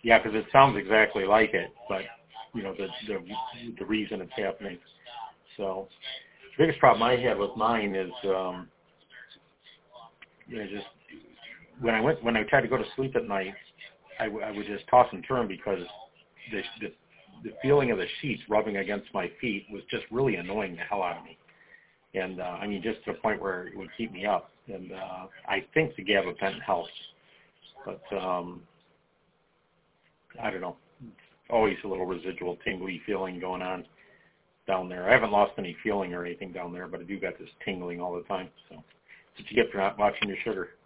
Yeah, because it sounds exactly like it, but the reason it's happening. So the biggest problem I had with mine is just when I tried to go to sleep at night, I would just toss and turn because the feeling of the sheets rubbing against my feet was just really annoying the hell out of me. And just to the point where it would keep me up. And I think the gabapentin helps, but I don't know. Always a little residual tingly feeling going on down there. I haven't lost any feeling or anything down there, but I do got this tingling all the time. So that's what you get for not watching your sugar.